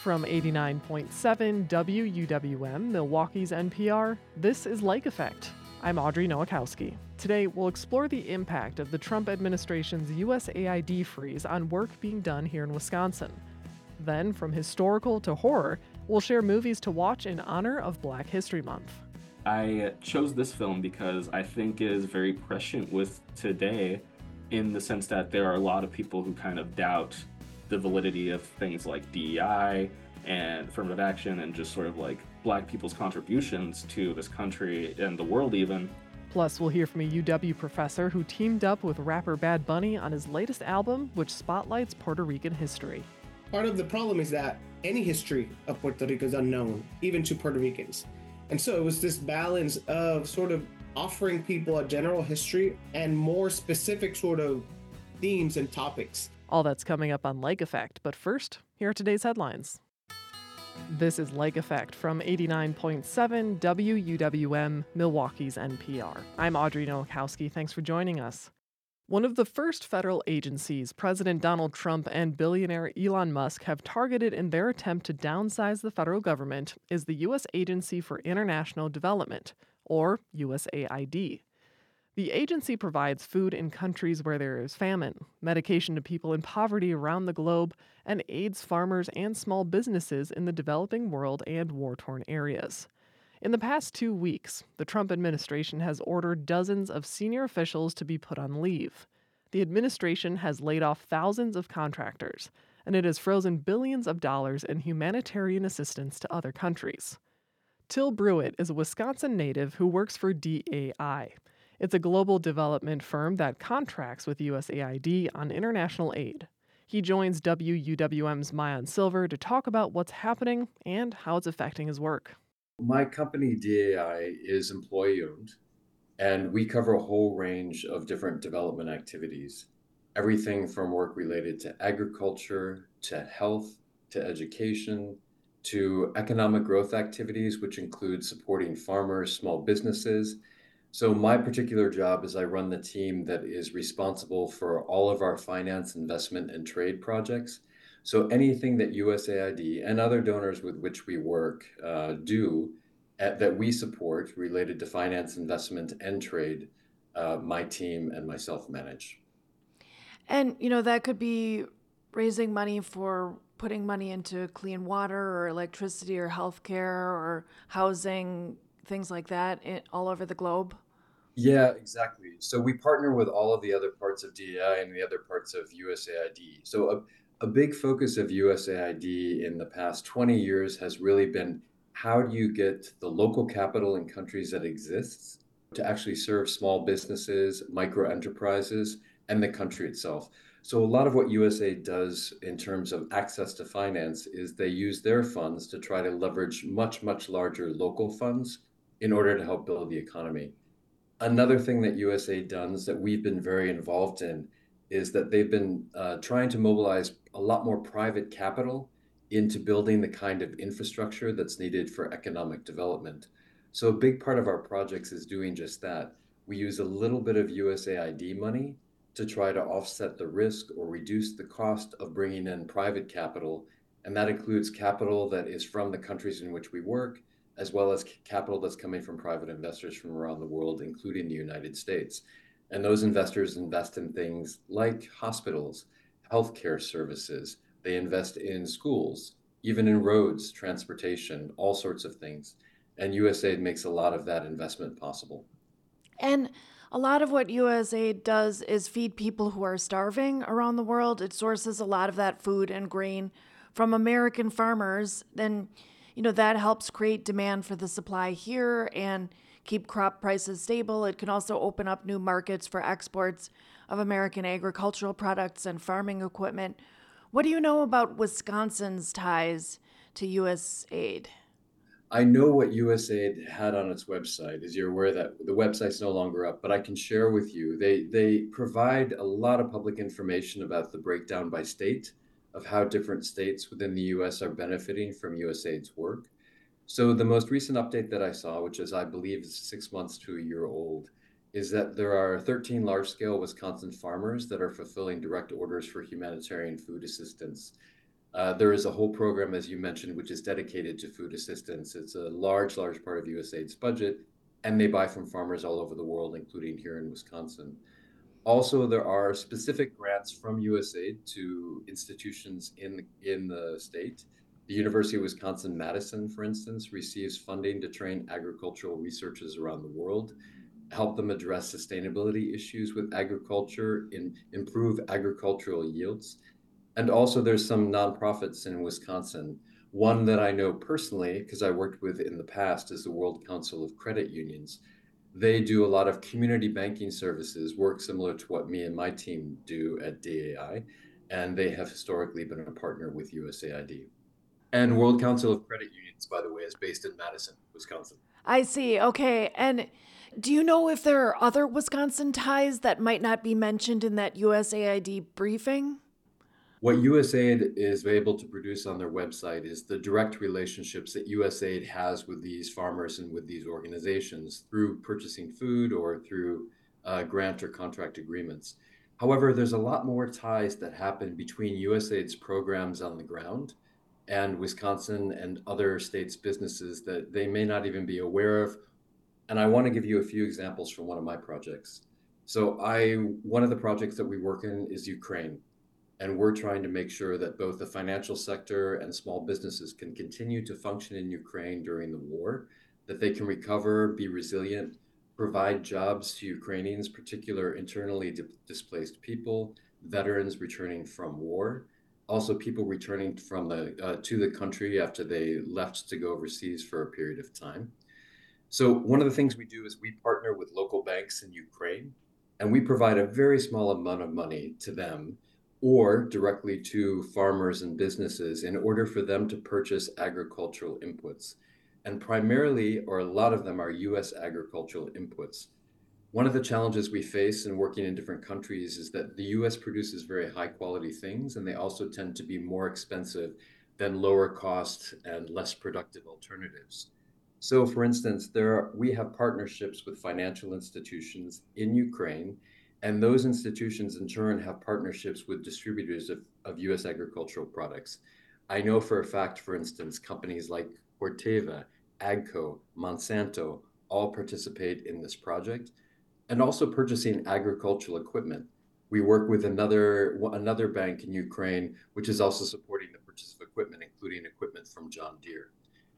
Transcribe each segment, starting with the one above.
From 89.7 WUWM, Milwaukee's NPR, this is Lake Effect. I'm Audrey Nowakowski. Today, we'll explore the impact of the Trump administration's USAID freeze on work being done here in Wisconsin. Then, from historical to horror, we'll share movies to watch in honor of Black History Month. I chose this film because I think it is very prescient with today in the sense that there are a lot of people who kind of doubt the validity of things like DEI and affirmative action and just sort of like Black people's contributions to this country and the world even. Plus, we'll hear from a UW professor who teamed up with rapper Bad Bunny on his latest album, which spotlights Puerto Rican history. Part of the problem is that any history of Puerto Rico is unknown, even to Puerto Ricans. And so it was this balance of sort of offering people a general history and more specific sort of themes and topics. All that's coming up on Lake Effect, but first, here are today's headlines. This is Lake Effect from 89.7 WUWM, Milwaukee's NPR. I'm Audrey Nowakowski. Thanks for joining us. One of the first federal agencies President Donald Trump and billionaire Elon Musk have targeted in their attempt to downsize the federal government is the U.S. Agency for International Development, or USAID. The agency provides food in countries where there is famine, medication to people in poverty around the globe, and aids farmers and small businesses in the developing world and war-torn areas. In the past 2 weeks, the Trump administration has ordered dozens of senior officials to be put on leave. The administration has laid off thousands of contractors, and it has frozen billions of dollars in humanitarian assistance to other countries. Till Brewitt is a Wisconsin native who works for DAI. It's a global development firm that contracts with USAID on international aid. He joins WUWM's Mayan Silver to talk about what's happening and how it's affecting his work. My company, DAI, is employee-owned, and we cover a whole range of different development activities. Everything from work related to agriculture, to health, to education, to economic growth activities, which include supporting farmers, small businesses. So my particular job is I run the team that is responsible for all of our finance, investment, and trade projects. So anything that USAID and other donors with which we work do that we support related to finance, investment, and trade, my team and myself manage. And, that could be raising money for putting money into clean water or electricity or healthcare or housing, things like that all over the globe. Yeah, exactly. So we partner with all of the other parts of DEI and the other parts of USAID. So a big focus of USAID in the past 20 years has really been how do you get the local capital in countries that exists to actually serve small businesses, micro enterprises, and the country itself. So a lot of what USAID does in terms of access to finance is they use their funds to try to leverage much, much larger local funds in order to help build the economy. Another thing that USAID does that we've been very involved in is that they've been trying to mobilize a lot more private capital into building the kind of infrastructure that's needed for economic development. So a big part of our projects is doing just that. We use a little bit of USAID money to try to offset the risk or reduce the cost of bringing in private capital. And that includes capital that is from the countries in which we work, as well as capital that's coming from private investors from around the world, including the United States. And those investors invest in things like hospitals, healthcare services. They invest in schools, even in roads, transportation, all sorts of things. And USAID makes a lot of that investment possible. And a lot of what USAID does is feed people who are starving around the world. It sources a lot of that food and grain from American farmers. Then, that helps create demand for the supply here and keep crop prices stable. It can also open up new markets for exports of American agricultural products and farming equipment. What do you know about Wisconsin's ties to USAID? I know what USAID had on its website. As you're aware that the website's no longer up, but I can share with you. They provide a lot of public information about the breakdown by state of how different states within the US are benefiting from USAID's work. So the most recent update that I saw, which is I believe is 6 months to a year old, is that there are 13 large-scale Wisconsin farmers that are fulfilling direct orders for humanitarian food assistance. There is a whole program, as you mentioned, which is dedicated to food assistance. It's a large, large part of USAID's budget, and they buy from farmers all over the world, including here in Wisconsin. Also, there are specific grants from USAID to institutions in the state. The University of Wisconsin-Madison, for instance, receives funding to train agricultural researchers around the world, help them address sustainability issues with agriculture, improve agricultural yields. And also, there's some nonprofits in Wisconsin. One that I know personally, because I worked with in the past, is the World Council of Credit Unions. They do a lot of community banking services, work similar to what me and my team do at DAI, and they have historically been a partner with USAID. And World Council of Credit Unions, by the way, is based in Madison, Wisconsin. I see. Okay. And do you know if there are other Wisconsin ties that might not be mentioned in that USAID briefing? What USAID is able to produce on their website is the direct relationships that USAID has with these farmers and with these organizations through purchasing food or through grant or contract agreements. However, there's a lot more ties that happen between USAID's programs on the ground and Wisconsin and other states' businesses that they may not even be aware of. And I want to give you a few examples from one of my projects. So one of the projects that we work in is Ukraine. And we're trying to make sure that both the financial sector and small businesses can continue to function in Ukraine during the war, that they can recover, be resilient, provide jobs to Ukrainians, particularly internally displaced people, veterans returning from war, also people returning from to the country after they left to go overseas for a period of time. So one of the things we do is we partner with local banks in Ukraine, and we provide a very small amount of money to them or directly to farmers and businesses in order for them to purchase agricultural inputs. And primarily, or a lot of them are US agricultural inputs. One of the challenges we face in working in different countries is that the US produces very high quality things, and they also tend to be more expensive than lower cost and less productive alternatives. So for instance, we have partnerships with financial institutions in Ukraine, and those institutions in turn have partnerships with distributors of US agricultural products. I know for a fact, for instance, companies like Corteva, AGCO, Monsanto all participate in this project, and also purchasing agricultural equipment. We work with another bank in Ukraine, which is also supporting the purchase of equipment, including equipment from John Deere.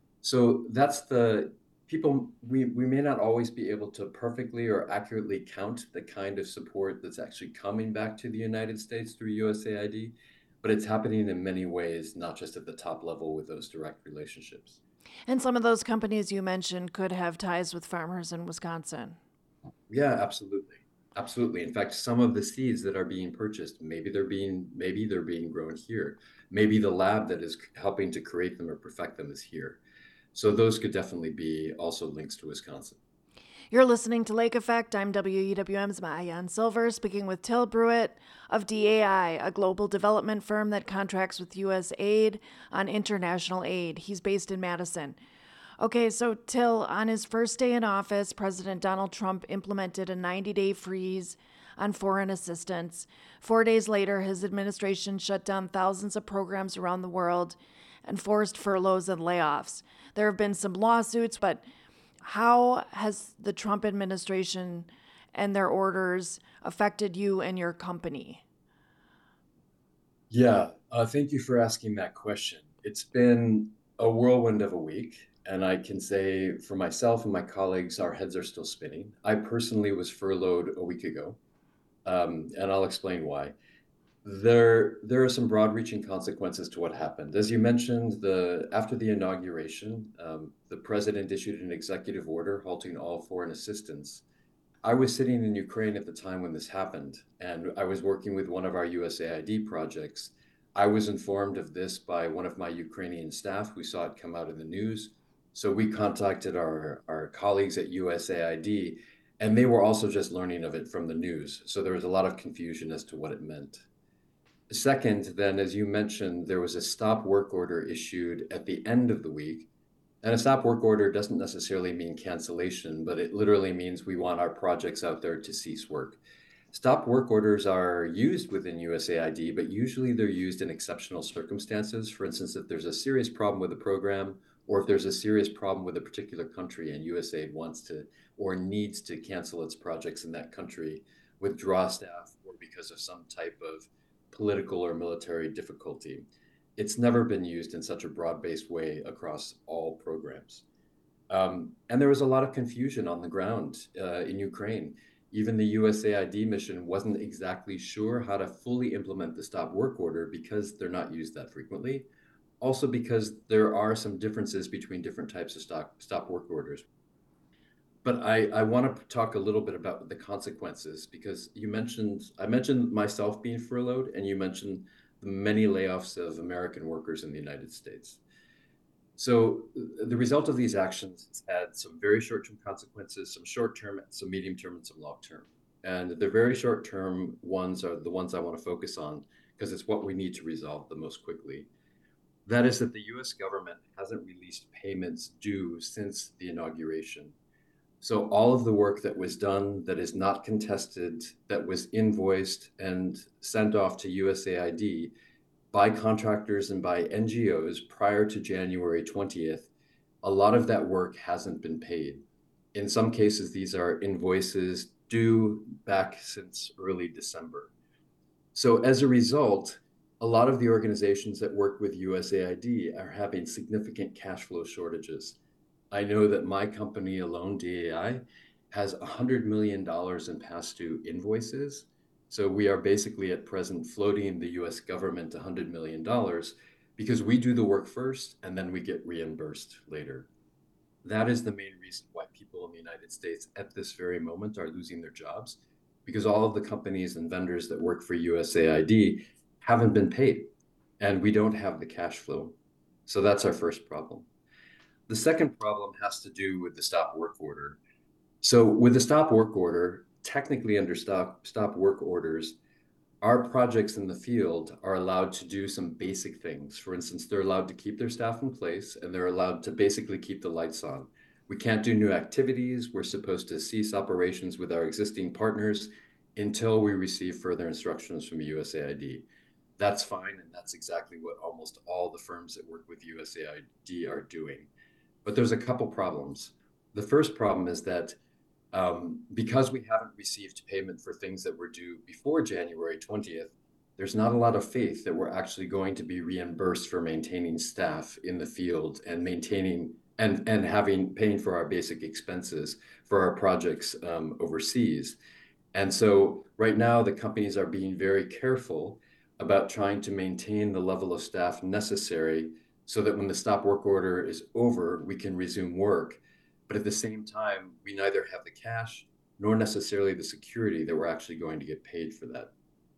So that's the people, we may not always be able to perfectly or accurately count the kind of support that's actually coming back to the United States through USAID, but it's happening in many ways, not just at the top level with those direct relationships. And some of those companies you mentioned could have ties with farmers in Wisconsin. Yeah, absolutely. Absolutely. In fact, some of the seeds that are being purchased, maybe they're being grown here. Maybe the lab that is helping to create them or perfect them is here. So those could definitely be also links to Wisconsin. You're listening to Lake Effect. I'm WEWM's Maayan Silver, speaking with Till Brewitt of DAI, a global development firm that contracts with USAID on international aid. He's based in Madison. Okay, so Till, on his first day in office, President Donald Trump implemented a 90-day freeze on foreign assistance. 4 days later, his administration shut down thousands of programs around the world and forced furloughs and layoffs. There have been some lawsuits, but how has the Trump administration and their orders affected you and your company? Yeah, thank you for asking that question. It's been a whirlwind of a week, and I can say for myself and my colleagues, our heads are still spinning. I personally was furloughed a week ago, and I'll explain why. There are some broad-reaching consequences to what happened. As you mentioned, after the inauguration, the president issued an executive order halting all foreign assistance. I was sitting in Ukraine at the time when this happened, and I was working with one of our USAID projects. I was informed of this by one of my Ukrainian staff who saw it come out in the news. So we contacted our colleagues at USAID, and they were also just learning of it from the news. So there was a lot of confusion as to what it meant. Second, then, as you mentioned, there was a stop work order issued at the end of the week. And a stop work order doesn't necessarily mean cancellation, but it literally means we want our projects out there to cease work. Stop work orders are used within USAID, but usually they're used in exceptional circumstances. For instance, if there's a serious problem with a program, or if there's a serious problem with a particular country and USAID wants to or needs to cancel its projects in that country, withdraw staff, or because of some type of political or military difficulty. It's never been used in such a broad-based way across all programs. And there was a lot of confusion on the ground in Ukraine. Even the USAID mission wasn't exactly sure how to fully implement the stop work order because they're not used that frequently. Also, because there are some differences between different types of stop work orders. But I want to talk a little bit about the consequences because I mentioned myself being furloughed, and you mentioned the many layoffs of American workers in the United States. So the result of these actions has had some very short-term consequences, some short-term, some medium-term, and some long-term. And the very short-term ones are the ones I want to focus on because it's what we need to resolve the most quickly. That is that the US government hasn't released payments due since the inauguration. So all of the work that was done that is not contested, that was invoiced and sent off to USAID by contractors and by NGOs prior to January 20th, a lot of that work hasn't been paid. In some cases, these are invoices due back since early December. So as a result, a lot of the organizations that work with USAID are having significant cash flow shortages. I know that my company alone, DAI, has $100 million in past due invoices. So we are basically at present floating the US government $100 million because we do the work first and then we get reimbursed later. That is the main reason why people in the United States at this very moment are losing their jobs, because all of the companies and vendors that work for USAID haven't been paid and we don't have the cash flow. So that's our first problem. The second problem has to do with the stop work order. So with the stop work order, technically under stop work orders, our projects in the field are allowed to do some basic things. For instance, they're allowed to keep their staff in place and they're allowed to basically keep the lights on. We can't do new activities. We're supposed to cease operations with our existing partners until we receive further instructions from USAID. That's fine, and that's exactly what almost all the firms that work with USAID are doing. But there's a couple problems. The first problem is that because we haven't received payment for things that were due before January 20th, there's not a lot of faith that we're actually going to be reimbursed for maintaining staff in the field and maintaining and paying for our basic expenses for our projects overseas. And so right now the companies are being very careful about trying to maintain the level of staff necessary so that when the stop work order is over, we can resume work. But at the same time, we neither have the cash nor necessarily the security that we're actually going to get paid for that.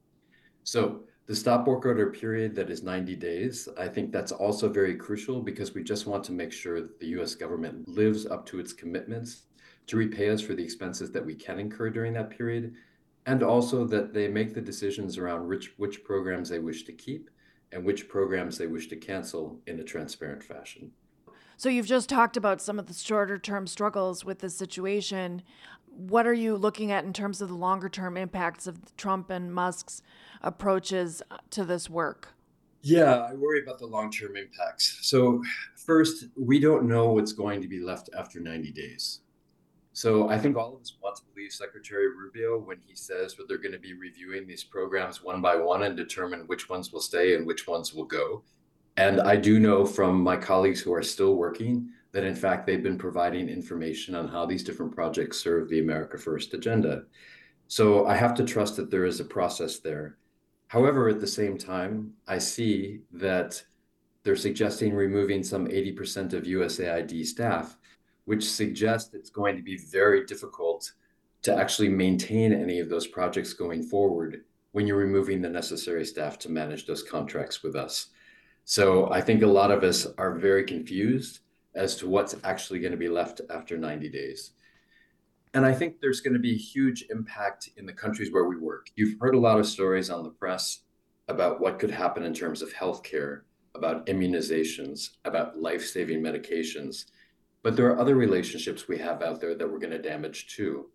So the stop work order period that is 90 days, I think that's also very crucial because we just want to make sure that the US government lives up to its commitments to repay us for the expenses that we can incur during that period, and also that they make the decisions around which programs they wish to keep and which programs they wish to cancel in a transparent fashion. So you've just talked about some of the shorter term struggles with this situation. What are you looking at in terms of the longer term impacts of Trump and Musk's approaches to this work? Yeah, I worry about the long-term impacts. So first, we don't know what's going to be left after 90 days. So I think all of us want to believe Secretary Rubio when he says that they're going to be reviewing these programs one by one and determine which ones will stay and which ones will go. And I do know from my colleagues who are still working that in fact they've been providing information on how these different projects serve the America First agenda. So I have to trust that there is a process there. However, at the same time, I see that they're suggesting removing some 80% of USAID staff, which suggests it's going to be very difficult to actually maintain any of those projects going forward when you're removing the necessary staff to manage those contracts with us. So I think a lot of us are very confused as to what's actually going to be left after 90 days. And I think there's going to be a huge impact in the countries where we work. You've heard a lot of stories on the press about what could happen in terms of healthcare, about immunizations, about life-saving medications. But there are other relationships we have out there that we're going to damage too.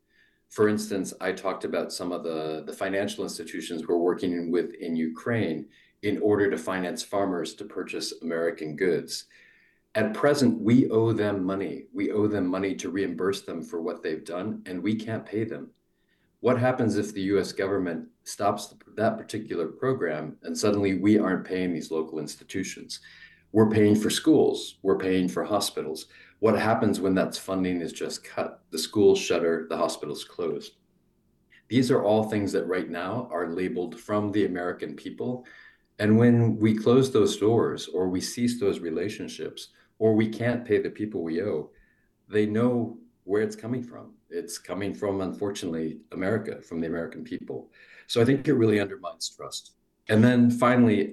For instance, I talked about some of the financial institutions we're working with in Ukraine in order to finance farmers to purchase American goods. At present, we owe them money. We owe them money to reimburse them for what they've done, and we can't pay them. What happens if the US government stops that particular program and suddenly we aren't paying these local institutions? We're paying for schools, we're paying for hospitals. What happens when that funding is just cut? The schools shutter, the hospitals closed. These are all things that right now are labeled from the American people. And when we close those doors or we cease those relationships or we can't pay the people we owe, they know where it's coming from. It's coming from, unfortunately, America, from the American people. So I think it really undermines trust. And then finally,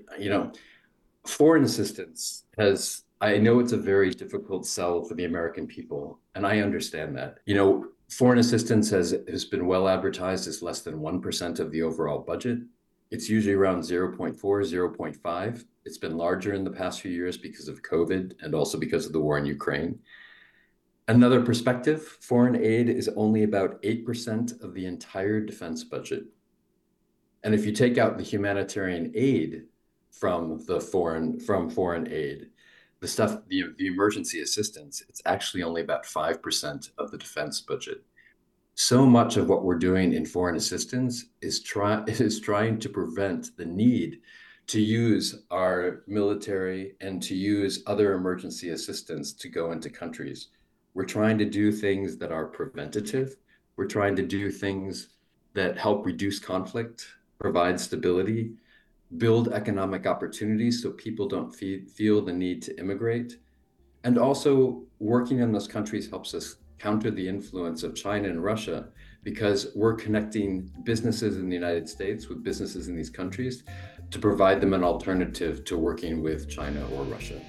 foreign assistance has, I know it's a very difficult sell for the American people, and I understand that. Foreign assistance has been well advertised as less than 1% of the overall budget. It's usually around 0.4, 0.5. It's been larger in the past few years because of COVID and also because of the war in Ukraine. Another perspective, foreign aid is only about 8% of the entire defense budget. And if you take out the humanitarian aid from foreign aid, the emergency assistance, it's actually only about 5% of the defense budget. So much of what we're doing in foreign assistance is trying to prevent the need to use our military and to use other emergency assistance to go into countries. We're trying to do things that are preventative. We're trying to do things that help reduce conflict, provide stability, build economic opportunities so people don't feel the need to immigrate. And also, working in those countries helps us counter the influence of China and Russia because we're connecting businesses in the United States with businesses in these countries to provide them an alternative to working with China or Russia.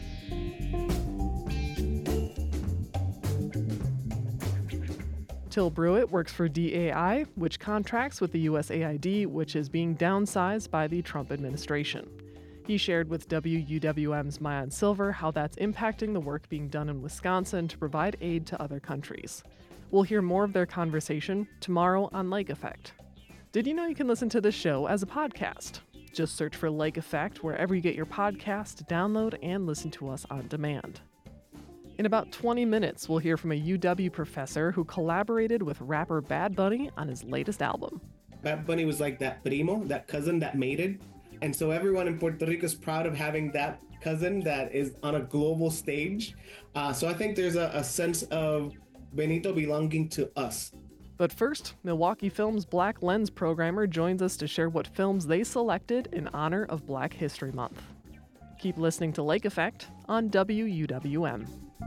Till Brewitt works for DAI, which contracts with the USAID, which is being downsized by the Trump administration. He shared with WUWM's Mayan Silver how that's impacting the work being done in Wisconsin to provide aid to other countries. We'll hear more of their conversation tomorrow on Lake Effect. Did you know you can listen to this show as a podcast? Just search for Lake Effect wherever you get your podcast to download and listen to us on demand. In about 20 minutes, we'll hear from a UW professor who collaborated with rapper Bad Bunny on his latest album. Bad Bunny was like that primo, that cousin that mated. And so everyone in Puerto Rico is proud of having that cousin that is on a global stage. So I think there's a sense of Benito belonging to us. But first, Milwaukee Film's Black Lens programmer joins us to share what films they selected in honor of Black History Month. Keep listening to Lake Effect on WUWM.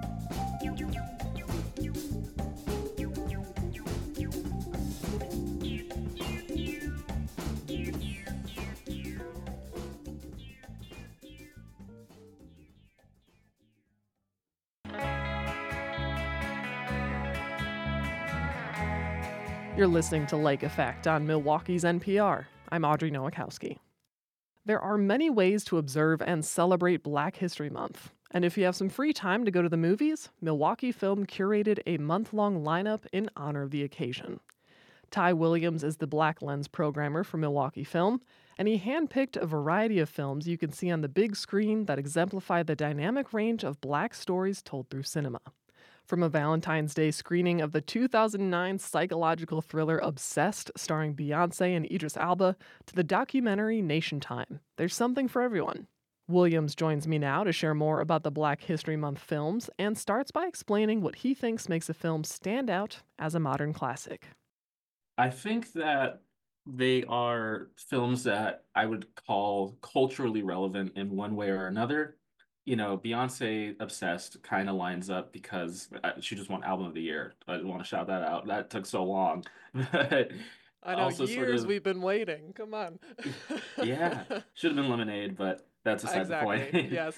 You're listening to Lake Effect on Milwaukee's NPR. I'm Audrey Nowakowski. There are many ways to observe and celebrate Black History Month. And if you have some free time to go to the movies, Milwaukee Film curated a month-long lineup in honor of the occasion. Ty Williams is the Black Lens programmer for Milwaukee Film, and he handpicked a variety of films you can see on the big screen that exemplify the dynamic range of Black stories told through cinema. From a Valentine's Day screening of the 2009 psychological thriller Obsessed, starring Beyoncé and Idris Elba, to the documentary Nation Time, there's something for everyone. Williams joins me now to share more about the Black History Month films and starts by explaining what he thinks makes a film stand out as a modern classic. I think that they are films that I would call culturally relevant in one way or another. Beyonce Obsessed kind of lines up because she just won Album of the Year. I want to shout that out. That took so long. But I know, also years we've been waiting. Come on. Yeah, should have been Lemonade, but that's beside the point. Yes.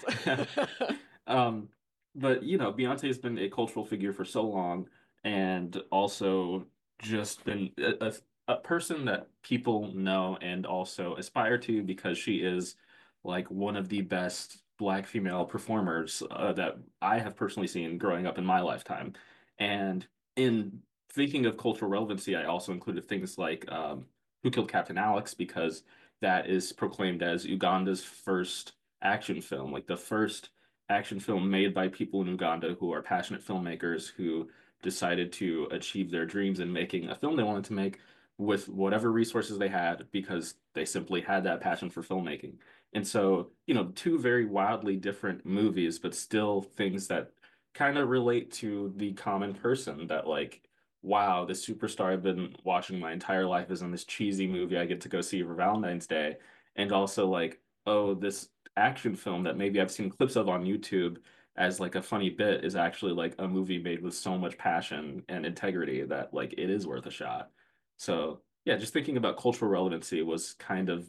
But Beyonce has been a cultural figure for so long, and also just been a person that people know and also aspire to because she is like one of the best Black female performers that I have personally seen growing up in my lifetime. And in thinking of cultural relevancy, I also included things like Who Killed Captain Alex, because that is proclaimed as Uganda's first action film, like the first action film made by people in Uganda who are passionate filmmakers who decided to achieve their dreams in making a film they wanted to make with whatever resources they had because they simply had that passion for filmmaking. And so, two very wildly different movies, but still things that kind of relate to the common person that like, wow, this superstar I've been watching my entire life is in this cheesy movie I get to go see for Valentine's Day. And also like, oh, this action film that maybe I've seen clips of on YouTube as like a funny bit is actually like a movie made with so much passion and integrity that like it is worth a shot. So yeah, just thinking about cultural relevancy was kind of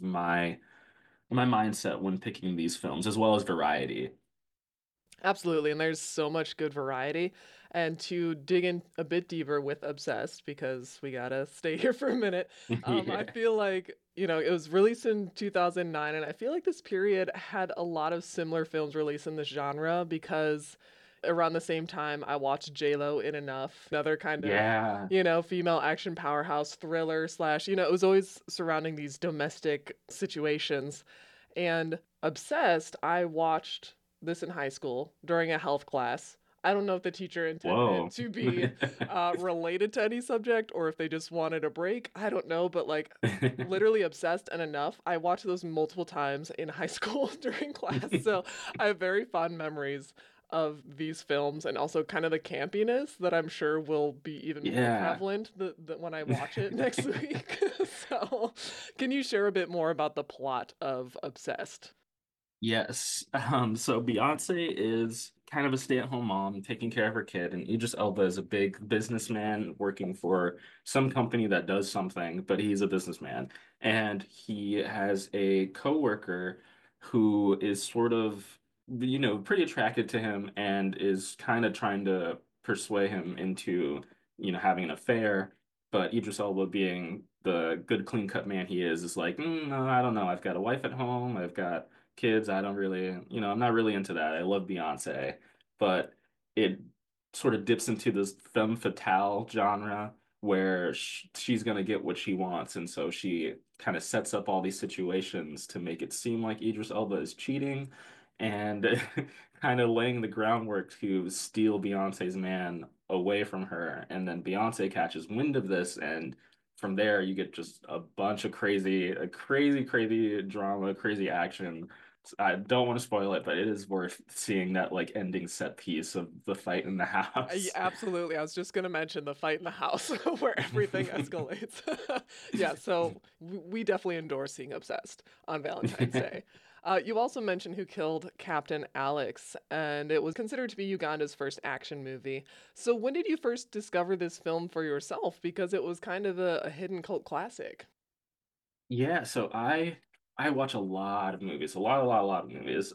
my mindset when picking these films, as well as variety. Absolutely, and there's so much good variety. And to dig in a bit deeper with Obsessed, because we gotta stay here for a minute, I Yeah. feel like, it was released in 2009, and I feel like this period had a lot of similar films released in this genre because around the same time I watched J-Lo in Enough, another kind of, Yeah. female action powerhouse thriller slash, it was always surrounding these domestic situations. And Obsessed, I watched this in high school during a health class. I don't know if the teacher intended it Whoa. to be related to any subject or if they just wanted a break. I don't know, but like literally Obsessed and Enough. I watched those multiple times in high school during class. So I have very fond memories of these films and also kind of the campiness that I'm sure will be even more Yeah. prevalent when I watch it next week. So, can you share a bit more about the plot of Obsessed? Yes. So Beyonce is kind of a stay-at-home mom taking care of her kid, and Idris Elba is a big businessman working for some company that does something, but he's a businessman. And he has a coworker who is sort of, pretty attracted to him and is kind of trying to persuade him into, having an affair. But Idris Elba, being the good, clean-cut man he is like, no, I don't know. I've got a wife at home. I've got kids. I don't really, I'm not really into that. I love Beyonce, but it sort of dips into this femme fatale genre where she's going to get what she wants. And so she kind of sets up all these situations to make it seem like Idris Elba is cheating and kind of laying the groundwork to steal Beyonce's man away from her. And then Beyonce catches wind of this, and from there you get just a bunch of crazy drama, crazy action. I don't want to spoil it, but it is worth seeing that like ending set piece of the fight in the house. Absolutely. I was just going to mention the fight in the house where everything escalates. Yeah, so we definitely endorse seeing Obsessed on Valentine's Day. You also mentioned Who Killed Captain Alex, and it was considered to be Uganda's first action movie. So when did you first discover this film for yourself? Because it was kind of a hidden cult classic. Yeah, so I watch a lot of movies, a lot of movies.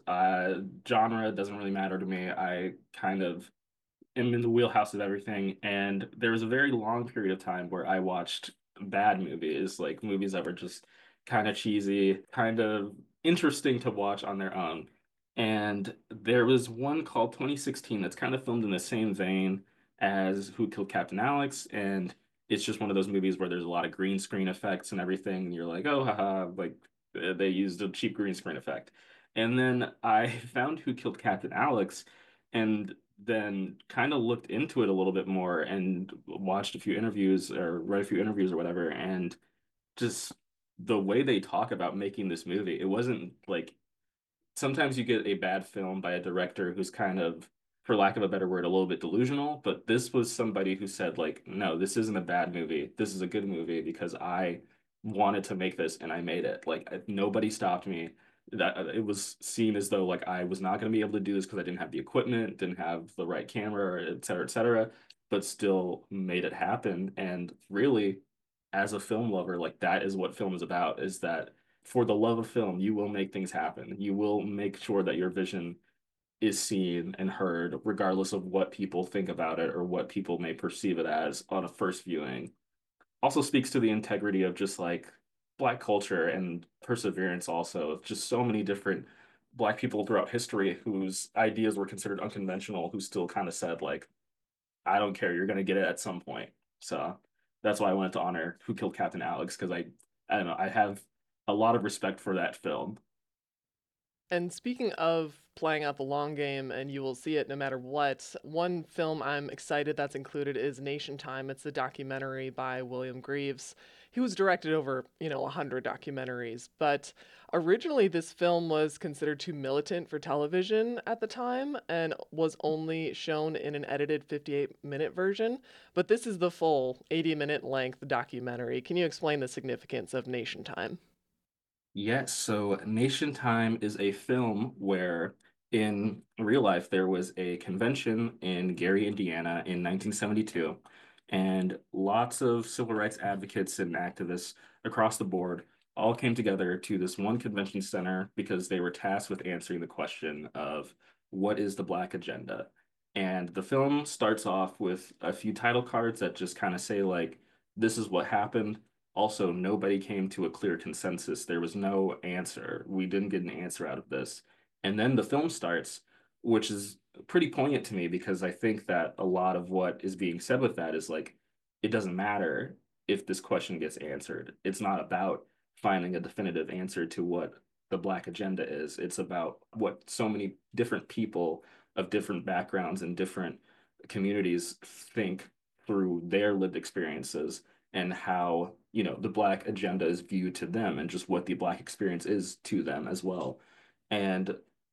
Genre doesn't really matter to me. I kind of am in the wheelhouse of everything. And there was a very long period of time where I watched bad movies, like movies that were just kind of cheesy, kind of interesting to watch on their own. And there was one called 2016 that's kind of filmed in the same vein as Who Killed Captain Alex. And it's just one of those movies where there's a lot of green screen effects and everything. And you're like, oh, haha, like they used a cheap green screen effect. And then I found Who Killed Captain Alex. And then kind of looked into it a little bit more and watched a few interviews or read a few interviews or whatever, and just the way they talk about making this movie, it wasn't like sometimes you get a bad film by a director who's kind of, for lack of a better word, a little bit delusional, but this was somebody who said like, no, this isn't a bad movie. This is a good movie because I wanted to make this and I made it. Like nobody stopped me. That it was seen as though like I was not going to be able to do this because I didn't have the equipment, didn't have the right camera, et cetera, but still made it happen. And really, as a film lover, like that is what film is about, is that for the love of film, you will make things happen. You will make sure that your vision is seen and heard, regardless of what people think about it or what people may perceive it as on a first viewing. Also speaks to the integrity of just like Black culture and perseverance, also, of just so many different Black people throughout history whose ideas were considered unconventional, who still kind of said, like, I don't care, you're going to get it at some point. So that's why I wanted to honor Who Killed Captain Alex because I don't know, I have a lot of respect for that film. And speaking of playing out the long game and you will see it no matter what, one film I'm excited that's included is Nation Time. It's a documentary by William Greaves. He was directed over, 100 documentaries, but originally this film was considered too militant for television at the time and was only shown in an edited 58-minute version. But this is the full 80-minute length documentary. Can you explain the significance of Nation Time? Yes, so Nation Time is a film where in real life there was a convention in Gary, Indiana in 1972, and lots of civil rights advocates and activists across the board all came together to this one convention center because they were tasked with answering the question of what is the Black agenda? And the film starts off with a few title cards that just kind of say like, this is what happened. Also, nobody came to a clear consensus. There was no answer. We didn't get an answer out of this. And then the film starts, which is pretty poignant to me because I think that a lot of what is being said with that is like, it doesn't matter if this question gets answered. It's not about finding a definitive answer to what the Black agenda is. It's about what so many different people of different backgrounds and different communities think through their lived experiences and how, the Black agenda is viewed to them and just what the Black experience is to them as well. And,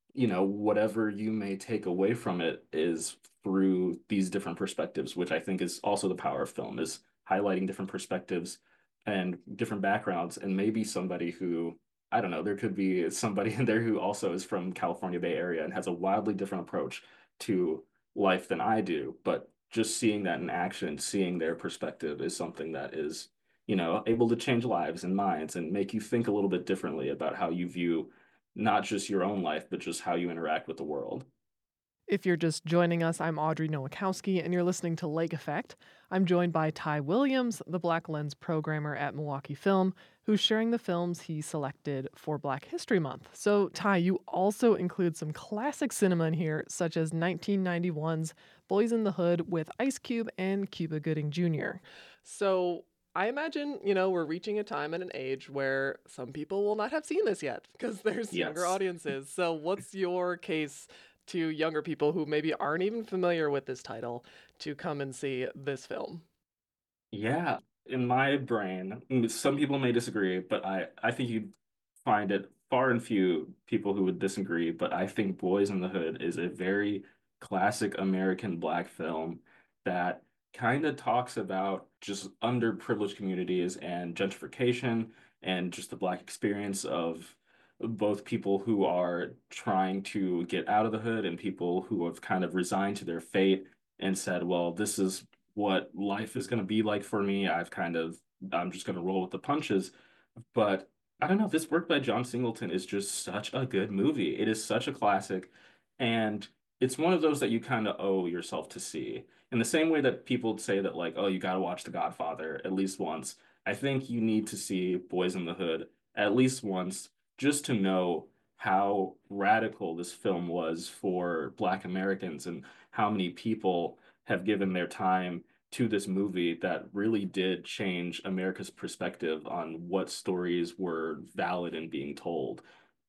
whatever you may take away from it is through these different perspectives, which I think is also the power of film, is highlighting different perspectives and different backgrounds. And maybe somebody who, I don't know, there could be somebody in there who also is from California Bay Area and has a wildly different approach to life than I do, but just seeing that in action, seeing their perspective is something that is, able to change lives and minds and make you think a little bit differently about how you view not just your own life, but just how you interact with the world. If you're just joining us, I'm Audrey Nowakowski, and you're listening to Lake Effect. I'm joined by Ty Williams, the Black Lens programmer at Milwaukee Film, who's sharing the films he selected for Black History Month. So, Ty, you also include some classic cinema in here, such as 1991's Boys in the Hood with Ice Cube and Cuba Gooding Jr. So, I imagine, we're reaching a time and an age where some people will not have seen this yet because there's younger Yes. audiences. So, what's your case to younger people who maybe aren't even familiar with this title to come and see this film? Yeah, in my brain, some people may disagree, but I think you'd find it far and few people who would disagree. But I think Boys in the Hood is a very classic American Black film that kind of talks about just underprivileged communities and gentrification and just the Black experience of both people who are trying to get out of the hood and people who have kind of resigned to their fate and said, well, this is what life is going to be like for me. I'm just going to roll with the punches. But I don't know. This work by John Singleton is just such a good movie. It is such a classic. And it's one of those that you kind of owe yourself to see. In the same way that people say that, like, oh, you got to watch The Godfather at least once. I think you need to see Boys in the Hood at least once just to know how radical this film was for Black Americans and how many people have given their time to this movie that really did change America's perspective on what stories were valid and being told.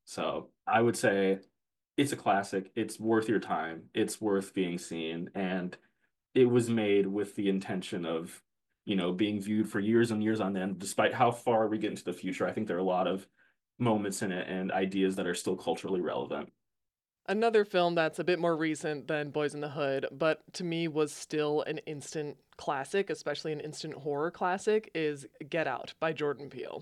So I would say it's a classic. It's worth your time. It's worth being seen. And it was made with the intention of, being viewed for years and years on end, despite how far we get into the future. I think there are a lot of moments in it and ideas that are still culturally relevant. Another film that's a bit more recent than Boys in the Hood, but to me was still an instant classic, especially an instant horror classic, is Get Out by Jordan Peele.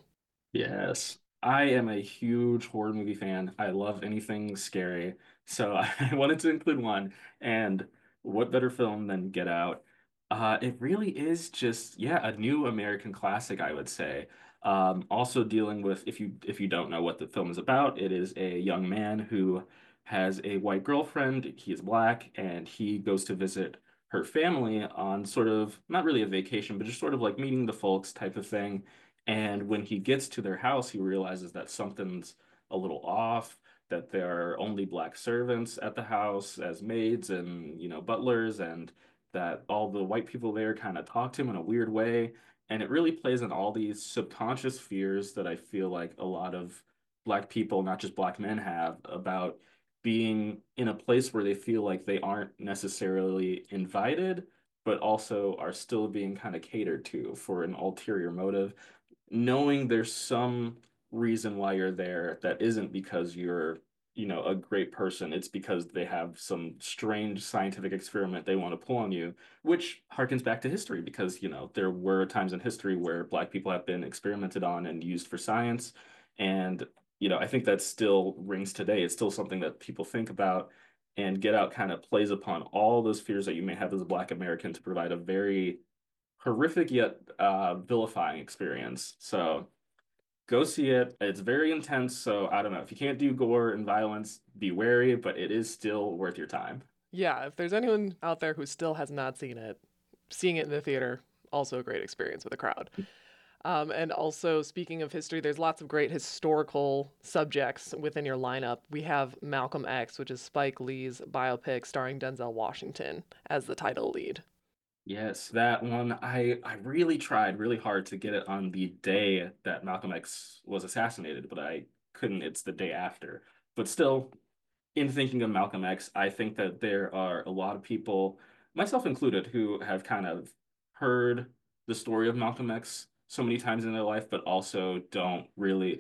Yes. I am a huge horror movie fan. I love anything scary. So I wanted to include one. And what better film than Get Out? It really is just, yeah, a new American classic, I would say. Also dealing with, if you don't know what the film is about, it is a young man who has a white girlfriend. He is black, and he goes to visit her family on sort of, not really a vacation, but just sort of like meeting the folks type of thing. And when he gets to their house, he realizes that something's a little off, that there are only black servants at the house as maids and, butlers, and that all the white people there kind of talk to him in a weird way. And it really plays on all these subconscious fears that I feel like a lot of Black people, not just Black men, have about being in a place where they feel like they aren't necessarily invited, but also are still being kind of catered to for an ulterior motive, knowing there's some reason why you're there that isn't because you're, a great person. It's because they have some strange scientific experiment they want to pull on you, which harkens back to history because, there were times in history where Black people have been experimented on and used for science. And, I think that still rings today. It's still something that people think about. And Get Out kind of plays upon all those fears that you may have as a Black American to provide a very horrific yet vilifying experience. So go see it. It's very intense. So I don't know. If you can't do gore and violence, be wary, but it is still worth your time. Yeah, if there's anyone out there who still has not seen it, seeing it in the theater, also a great experience with a crowd. And also, speaking of history, there's lots of great historical subjects within your lineup. We have Malcolm X, which is Spike Lee's biopic starring Denzel Washington as the title lead. Yes, that one. I really tried really hard to get it on the day that Malcolm X was assassinated, but I couldn't. It's the day after. But still, in thinking of Malcolm X, I think that there are a lot of people, myself included, who have kind of heard the story of Malcolm X so many times in their life, but also don't really,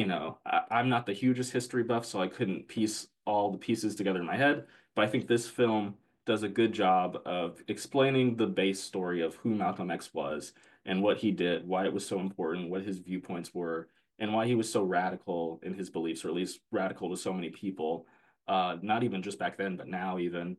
I'm not the hugest history buff, so I couldn't piece all the pieces together in my head. But I think this film does a good job of explaining the base story of who Malcolm X was and what he did, why it was so important, what his viewpoints were, and why he was so radical in his beliefs, or at least radical to so many people, not even just back then, but now even.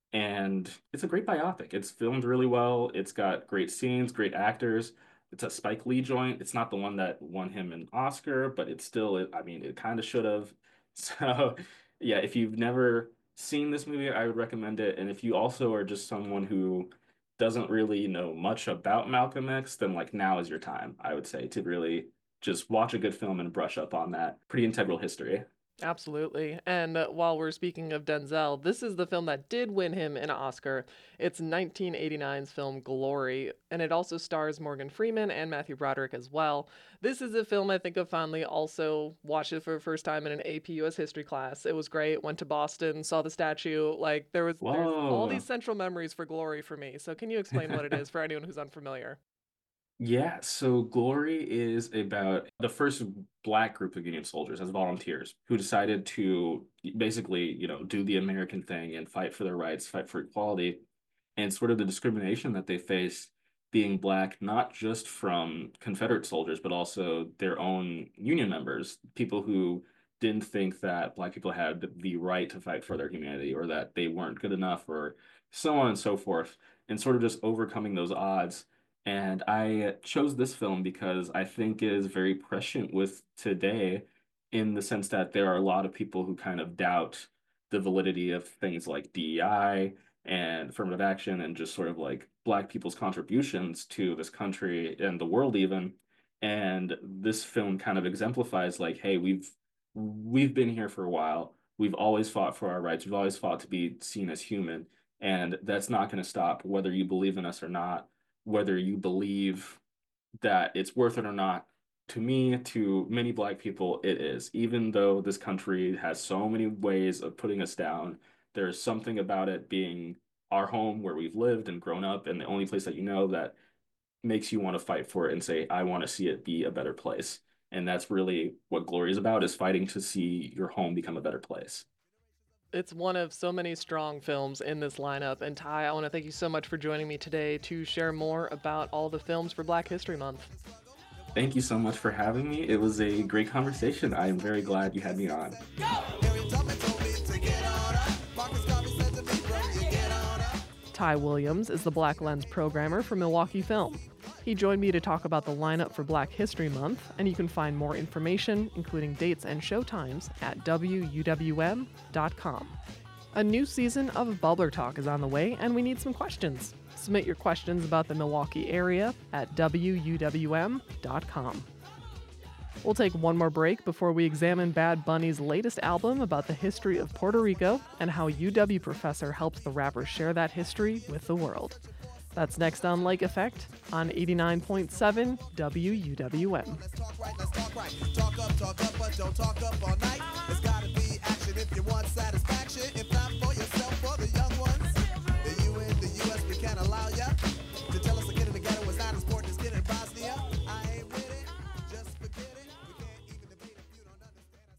And it's a great biopic. It's filmed really well. It's got great scenes, great actors. It's a Spike Lee joint. It's not the one that won him an Oscar, but it's still, I mean, it kind of should have. So, yeah, if you've never seen this movie, I would recommend it. And if you also are just someone who doesn't really know much about Malcolm X, then like now is your time, I would say, to really just watch a good film and brush up on that pretty integral history. Absolutely. And while we're speaking of Denzel, this is the film that did win him an Oscar. It's 1989's film Glory, and it also stars Morgan Freeman and Matthew Broderick as well. This is a film I think of fondly. Also watched it for the first time in an AP US history class. It was great. Went to Boston, saw the statue. Like there's all these central memories for Glory for me. So can you explain what it is for anyone who's unfamiliar? Yeah, so Glory is about the first Black group of Union soldiers as volunteers who decided to basically, do the American thing and fight for their rights, fight for equality, and sort of the discrimination that they face being Black, not just from Confederate soldiers, but also their own Union members, people who didn't think that Black people had the right to fight for their humanity or that they weren't good enough or so on and so forth, and sort of just overcoming those odds. And I chose this film because I think it is very prescient with today in the sense that there are a lot of people who kind of doubt the validity of things like DEI and affirmative action and just sort of like Black people's contributions to this country and the world even. And this film kind of exemplifies like, hey, we've been here for a while. We've always fought for our rights. We've always fought to be seen as human. And that's not going to stop whether you believe in us or not, whether you believe that it's worth it or not. To me, to many Black people, it is. Even though this country has so many ways of putting us down, there's something about it being our home where we've lived and grown up, and the only place that that makes you want to fight for it and say, I want to see it be a better place. And that's really what Glory is about, is fighting to see your home become a better place. It's one of so many strong films in this lineup. And Ty, I want to thank you so much for joining me today to share more about all the films for Black History Month. Thank you so much for having me. It was a great conversation. I am very glad you had me on. Ty Williams is the Black Lens programmer for Milwaukee Film. He joined me to talk about the lineup for Black History Month, and you can find more information, including dates and showtimes, at wuwm.com. A new season of Bubbler Talk is on the way, and we need some questions. Submit your questions about the Milwaukee area at wuwm.com. We'll take one more break before we examine Bad Bunny's latest album about the history of Puerto Rico and how UW Professor helped the rapper share that history with the world. That's next on Lake Effect on 89.7 WUWM. Let's talk right, talk up, but don't talk up all night. There's gotta be action if you want satisfaction. If not for yourself, for the young ones. The UN, the US, we can't allow ya to tell us a kid in the ghetto was not as important as kid in Bosnia. I ain't with it, just forget it. We can't even debate if you don't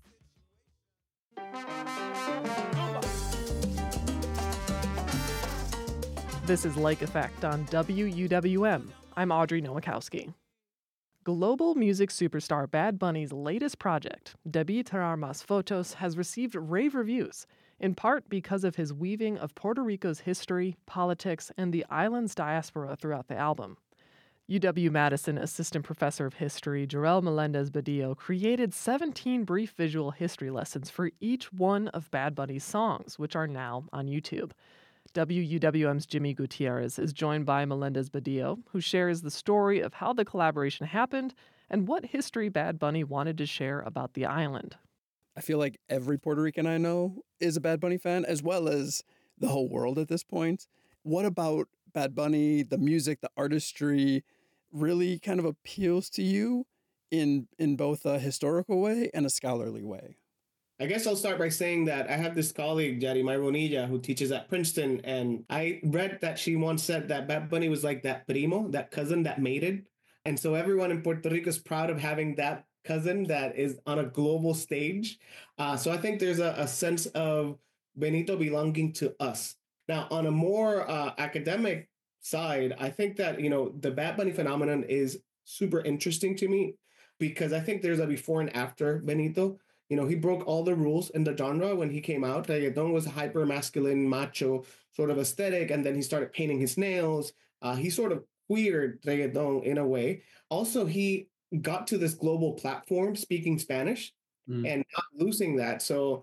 understand. This is Lake Effect on WUWM. I'm Audrey Nowakowski. Global music superstar Bad Bunny's latest project, Debí Tirar Más Fotos, has received rave reviews, in part because of his weaving of Puerto Rico's history, politics, and the island's diaspora throughout the album. UW-Madison Assistant Professor of History Jarrell Melendez-Badillo created 17 brief visual history lessons for each one of Bad Bunny's songs, which are now on YouTube. WUWM's Jimmy Gutierrez is joined by Melendez-Badillo, who shares the story of how the collaboration happened and what history Bad Bunny wanted to share about the island. I feel like every Puerto Rican I know is a Bad Bunny fan, as well as the whole world at this point. What about Bad Bunny, the music, the artistry, really kind of appeals to you in both a historical way and a scholarly way? I guess I'll start by saying that I have this colleague, Yarimar Bonilla, who teaches at Princeton, and I read that she once said that Bad Bunny was like that primo, that cousin that mated. And so everyone in Puerto Rico is proud of having that cousin that is on a global stage. So I think there's a sense of Benito belonging to us. Now, on a more academic side, I think that, the Bad Bunny phenomenon is super interesting to me because I think there's a before and after Benito. He broke all the rules in the genre when he came out. Reggaeton was a hyper masculine, macho sort of aesthetic, and then he started painting his nails. He sort of queered reggaeton in a way. Also, he got to this global platform speaking Spanish and not losing that. So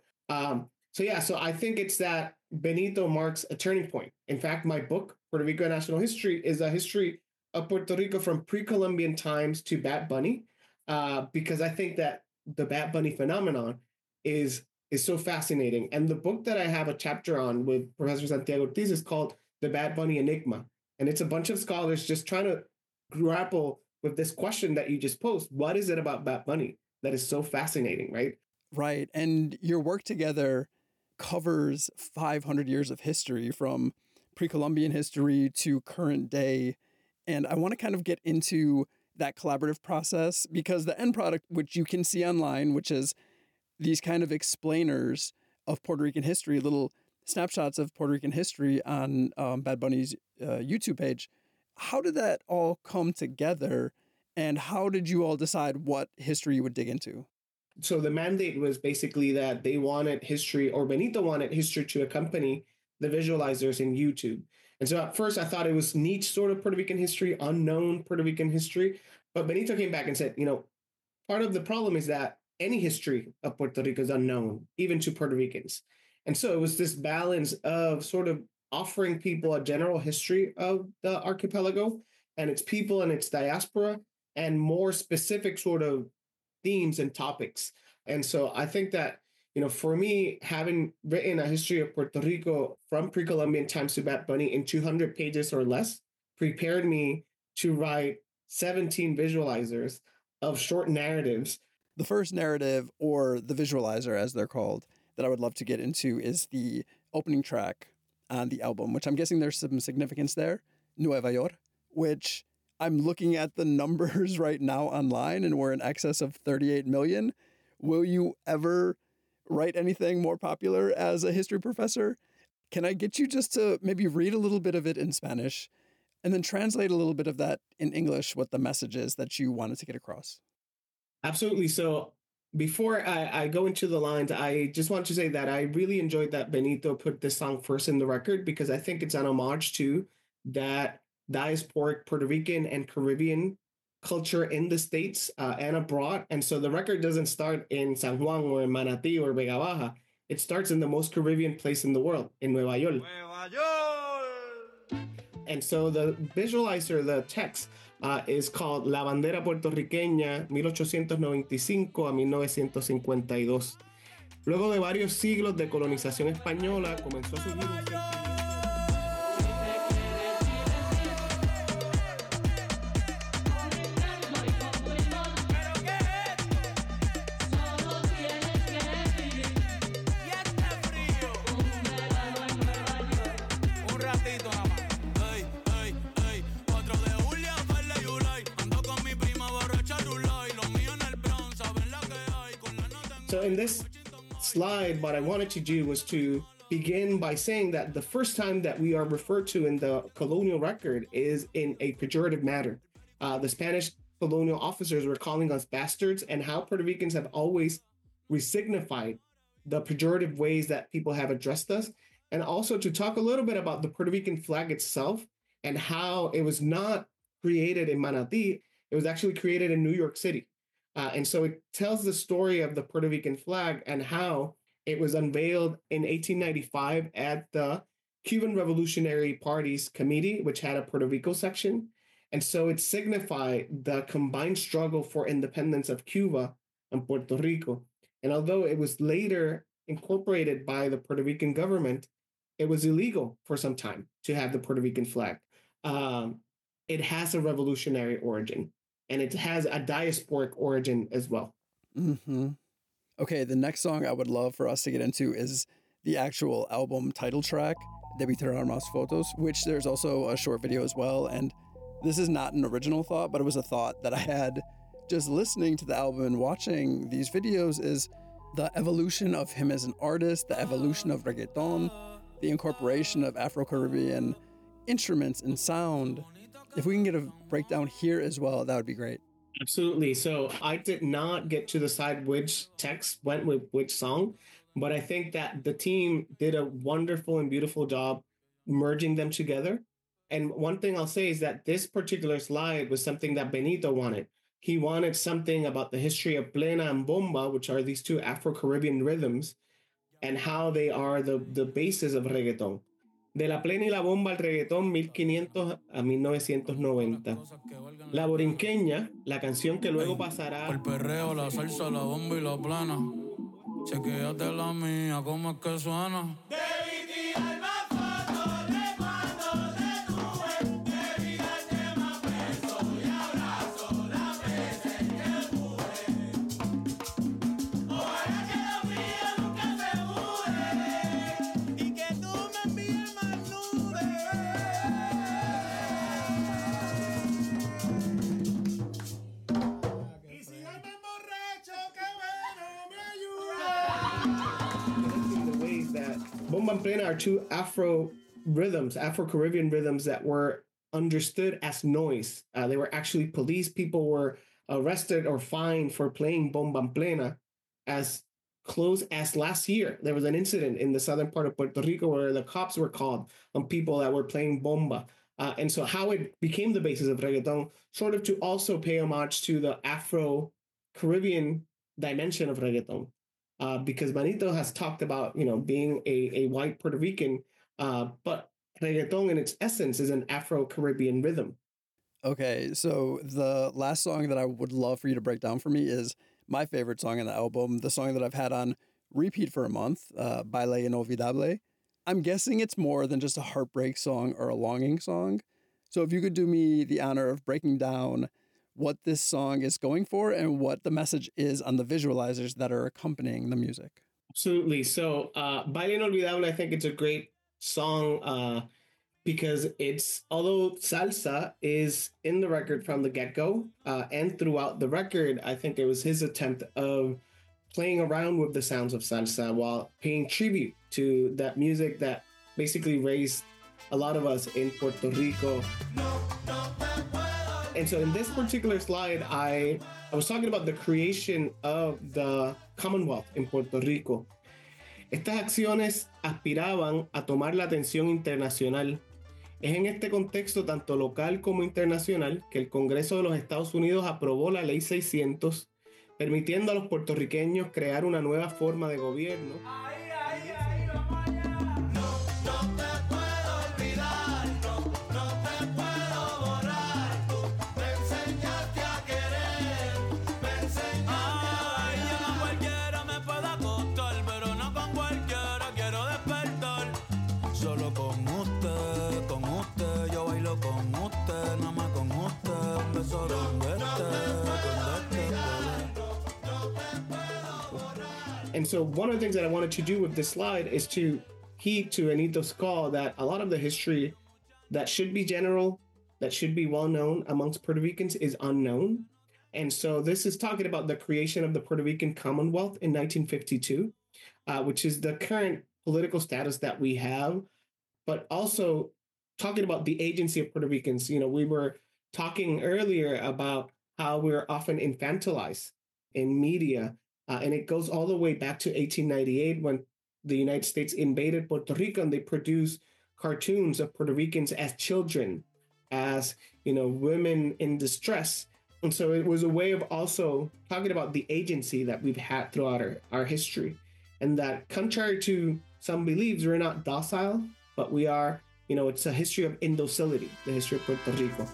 I think it's that Benito marks a turning point. In fact, my book, Puerto Rico National History, is a history of Puerto Rico from pre-Columbian times to Bad Bunny, because I think that the Bad Bunny phenomenon is so fascinating. And the book that I have a chapter on with Professor Santiago Ortiz is called The Bad Bunny Enigma. And it's a bunch of scholars just trying to grapple with this question that you just posed. What is it about Bad Bunny that is so fascinating, right? Right. And your work together covers 500 years of history, from pre-Columbian history to current day. And I want to kind of get into that collaborative process, because the end product, which you can see online, which is these kind of explainers of Puerto Rican history, little snapshots of Puerto Rican history on Bad Bunny's YouTube page. How did that all come together, and how did you all decide what history you would dig into? So the mandate was basically that they wanted history, or Benito wanted history to accompany the visualizers in YouTube. And so at first I thought it was niche sort of Puerto Rican history, unknown Puerto Rican history. But Benito came back and said, part of the problem is that any history of Puerto Rico is unknown, even to Puerto Ricans. And so it was this balance of sort of offering people a general history of the archipelago and its people and its diaspora, and more specific sort of themes and topics. And so I think that, for me, having written a history of Puerto Rico from pre-Columbian times to Bad Bunny in 200 pages or less prepared me to write 17 visualizers of short narratives. The first narrative, or the visualizer as they're called, that I would love to get into is the opening track on the album, which I'm guessing there's some significance there, Nueva York, which I'm looking at the numbers right now online, and we're in excess of 38 million. Will you ever write anything more popular as a history professor? Can I get you just to maybe read a little bit of it in Spanish and then translate a little bit of that in English, what the message is that you wanted to get across? Absolutely. So before I go into the lines, I just want to say that I really enjoyed that Benito put this song first in the record, because I think it's an homage to that diasporic Puerto Rican and Caribbean culture in the States and abroad. And so the record doesn't start in San Juan or in Manatí or Vega Baja. It starts in the most Caribbean place in the world, in Nueva York. Nueva York. And so the visualizer, the text, is called La Bandera Puertorriqueña 1895 a 1952. Luego de varios siglos de colonización española, comenzó a surgir un sentimiento. So in this slide, what I wanted to do was to begin by saying that the first time that we are referred to in the colonial record is in a pejorative manner. The Spanish colonial officers were calling us bastards, and how Puerto Ricans have always resignified the pejorative ways that people have addressed us, and also to talk a little bit about the Puerto Rican flag itself and how it was not created in Manatí. It was actually created in New York City. And so it tells the story of the Puerto Rican flag and how it was unveiled in 1895 at the Cuban Revolutionary Party's committee, which had a Puerto Rico section. And so it signified the combined struggle for independence of Cuba and Puerto Rico. And although it was later incorporated by the Puerto Rican government, it was illegal for some time to have the Puerto Rican flag. It has a revolutionary origin, and it has a diasporic origin as well. Mm-hmm. Okay, the next song I would love for us to get into is the actual album title track, Debí tirar más fotos, which there's also a short video as well. And this is not an original thought, but it was a thought that I had just listening to the album and watching these videos, is the evolution of him as an artist, the evolution of reggaeton, the incorporation of Afro-Caribbean instruments and sound. If we can get a breakdown here as well, that would be great. Absolutely. So I did not get to decide which text went with which song, but I think that the team did a wonderful and beautiful job merging them together. And one thing I'll say is that this particular slide was something that Benito wanted. He wanted something about the history of plena and bomba, which are these two Afro-Caribbean rhythms, and how they are the basis of reggaeton. De la plena y la bomba al reggaetón 1500 a 1990. La borinqueña, la canción que luego pasará. El perreo, la salsa, la bomba y la plana. Chequéate la mía, cómo es que suena. Bomba and plena are two Afro-Caribbean rhythms that were understood as noise. They were actually police. People were arrested or fined for playing bomba and plena. As close as last year, there was an incident in the southern part of Puerto Rico where the cops were called on people that were playing bomba. And so how it became the basis of reggaeton, sort of to also pay homage to the Afro-Caribbean dimension of reggaeton. Because Benito has talked about, being a white Puerto Rican, but reggaeton in its essence is an Afro-Caribbean rhythm. Okay, so the last song that I would love for you to break down for me is my favorite song on the album, the song that I've had on repeat for a month, Baile Inolvidable. I'm guessing it's more than just a heartbreak song or a longing song. So if you could do me the honor of breaking down what this song is going for and what the message is on the visualizers that are accompanying the music. Absolutely. So Baile Inolvidable, I think it's a great song because although salsa is in the record from the get-go and throughout the record, I think it was his attempt of playing around with the sounds of salsa while paying tribute to that music that basically raised a lot of us in Puerto Rico. And so in this particular slide, I was talking about the creation of the Commonwealth in Puerto Rico. Estas acciones aspiraban a tomar la atención internacional. Es en este contexto, tanto local como internacional, que el Congreso de los Estados Unidos aprobó la Ley 600, permitiendo a los puertorriqueños crear una nueva forma de gobierno. No te puedo olvidar, no And so one of the things that I wanted to do with this slide is to heed to Anito's call that a lot of the history that should be general, that should be well known amongst Puerto Ricans is unknown. And so this is talking about the creation of the Puerto Rican Commonwealth in 1952, which is the current political status that we have, but also talking about the agency of Puerto Ricans. You know, we were talking earlier about how we're often infantilized in media, and it goes all the way back to 1898 when the United States invaded Puerto Rico and they produced cartoons of Puerto Ricans as children, as, you know, women in distress. And so it was a way of also talking about the agency that we've had throughout our history. And that contrary to some beliefs, we're not docile, but we are, you know, it's a history of indocility, the history of Puerto Rico.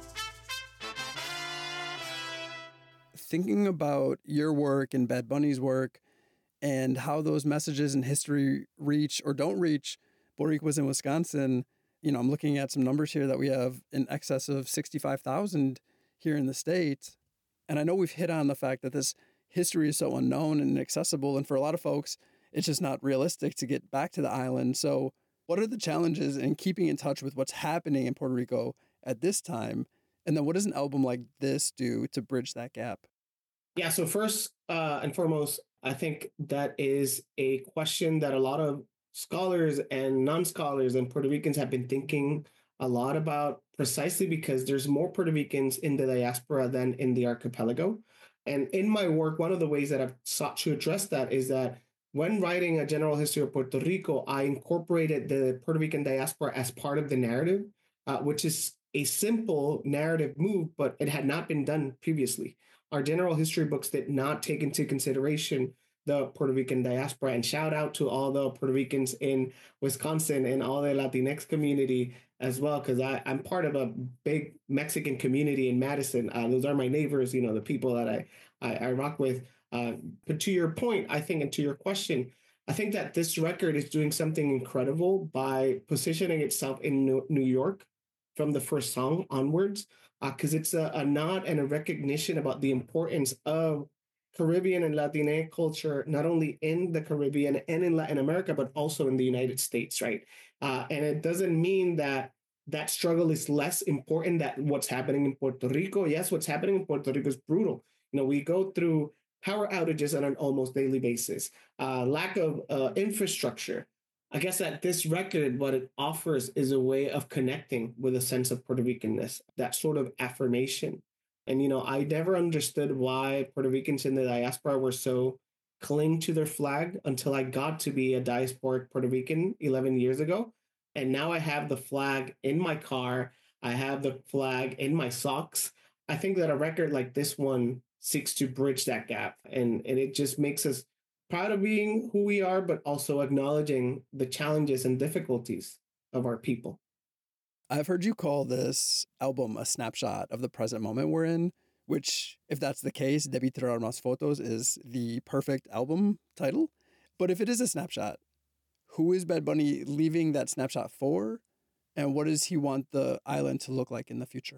Thinking about your work and Bad Bunny's work and how those messages in history reach or don't reach Boricuas in Wisconsin, you know, I'm looking at some numbers here that we have in excess of 65,000 here in the state. And I know we've hit on the fact that this history is so unknown and inaccessible. And for a lot of folks, it's just not realistic to get back to the island. So what are the challenges in keeping in touch with what's happening in Puerto Rico at this time? And then what does an album like this do to bridge that gap? Yeah, so first and foremost, I think that is a question that a lot of scholars and non-scholars and Puerto Ricans have been thinking a lot about, precisely because there's more Puerto Ricans in the diaspora than in the archipelago. And in my work, one of the ways that I've sought to address that is that when writing a general history of Puerto Rico, I incorporated the Puerto Rican diaspora as part of the narrative, which is a simple narrative move, but it had not been done previously. Our general history books did not take into consideration the Puerto Rican diaspora. And shout out to all the Puerto Ricans in Wisconsin and all the Latinx community as well, because I'm part of a big Mexican community in Madison. Those are my neighbors, you know, the people that I rock with. But to your point, I think, and to your question, I think that this record is doing something incredible by positioning itself in New York from the first song onwards, because it's a nod and a recognition about the importance of Caribbean and Latinx culture, not only in the Caribbean and in Latin America, but also in the United States, right? And it doesn't mean that that struggle is less important than what's happening in Puerto Rico. Yes, what's happening in Puerto Rico is brutal. You know, we go through power outages on an almost daily basis, lack of infrastructure. I guess that this record, what it offers is a way of connecting with a sense of Puerto Ricanness, that sort of affirmation. And, you know, I never understood why Puerto Ricans in the diaspora were so cling to their flag until I got to be a diasporic Puerto Rican 11 years ago. And now I have the flag in my car. I have the flag in my socks. I think that a record like this one seeks to bridge that gap. And it just makes us proud of being who we are, but also acknowledging the challenges and difficulties of our people. I've heard you call this album a snapshot of the present moment we're in, which, if that's the case, Debí tirar más fotos is the perfect album title. But if it is a snapshot, who is Bad Bunny leaving that snapshot for? And what does he want the island to look like in the future?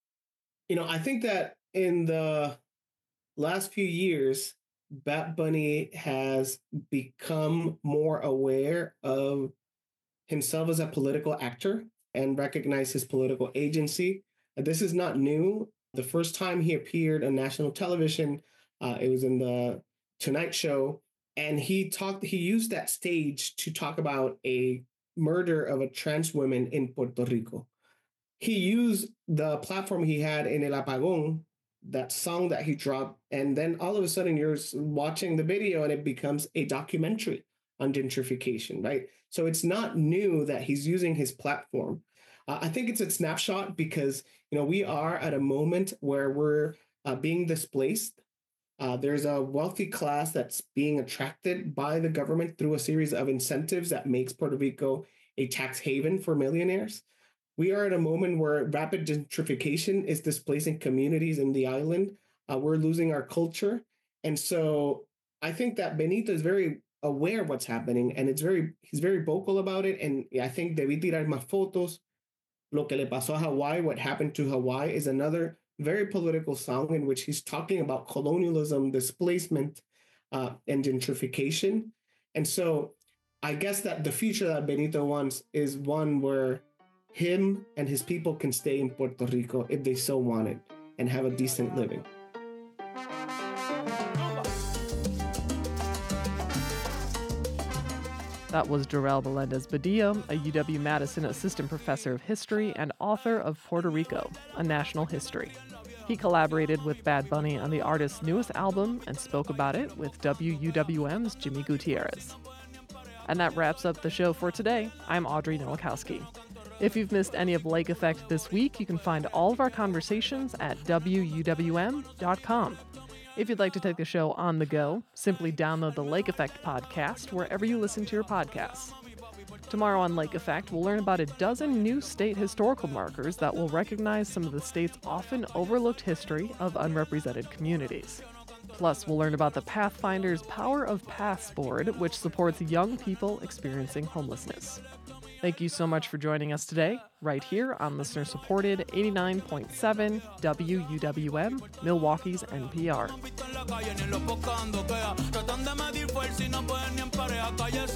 You know, I think that in the last few years, Bad Bunny has become more aware of himself as a political actor and recognize his political agency. This is not new. The first time he appeared on national television, it was in the Tonight Show, and he used that stage to talk about a murder of a trans woman in Puerto Rico. He used the platform he had in El Apagón, that song that he dropped, and then all of a sudden you're watching the video and it becomes a documentary on gentrification, right? So it's not new that he's using his platform. I think it's a snapshot because, you know, we are at a moment where we're being displaced. There's a wealthy class that's being attracted by the government through a series of incentives that makes Puerto Rico a tax haven for millionaires. We are at a moment where rapid gentrification is displacing communities in the island. We're losing our culture. And so I think that Benito is very aware of what's happening, and he's very vocal about it. And I think Debí tirar más fotos, Lo que le pasó a Hawaii, what happened to Hawaii, is another very political song in which he's talking about colonialism, displacement, and gentrification. And so I guess that the future that Benito wants is one where him and his people can stay in Puerto Rico if they so want it and have a decent living. That was Jorel Melendez-Badillo, a UW-Madison assistant professor of history and author of Puerto Rico, A National History. He collaborated with Bad Bunny on the artist's newest album and spoke about it with WUWM's Jimmy Gutierrez. And that wraps up the show for today. I'm Audrey Nowakowski. If you've missed any of Lake Effect this week, you can find all of our conversations at WUWM.com. If you'd like to take the show on the go, simply download the Lake Effect podcast wherever you listen to your podcasts. Tomorrow on Lake Effect, we'll learn about a dozen new state historical markers that will recognize some of the state's often overlooked history of unrepresented communities. Plus, we'll learn about the Pathfinder's Power of Paths board, which supports young people experiencing homelessness. Thank you so much for joining us today, right here on listener-supported 89.7 WUWM, Milwaukee's NPR.